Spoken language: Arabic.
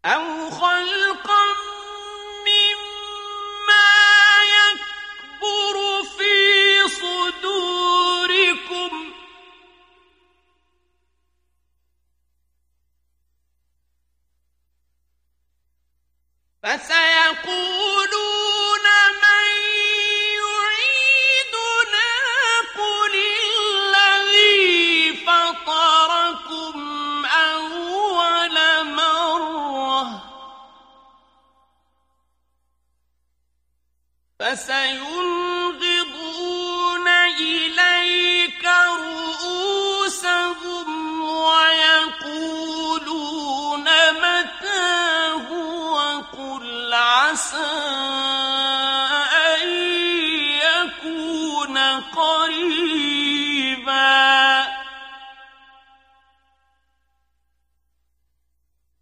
أَوْ خَلْقًا مِّمَّا يَكْبُرُ فِي صُدُورِكُمْ ۚ فَسَيَقُولُونَ مَن يُعِيدُنَا قُلِ الَّذِي فَطَرَكُمْ أَوَّلَ مَرَّةٍ ۚ فَسَيُنْغِضُونَ إِلَيْكَ رُءُوسَهُمْ وَيَقُولُونَ مَتَىٰ هُوَ ۖ قُلْ عَسَىٰ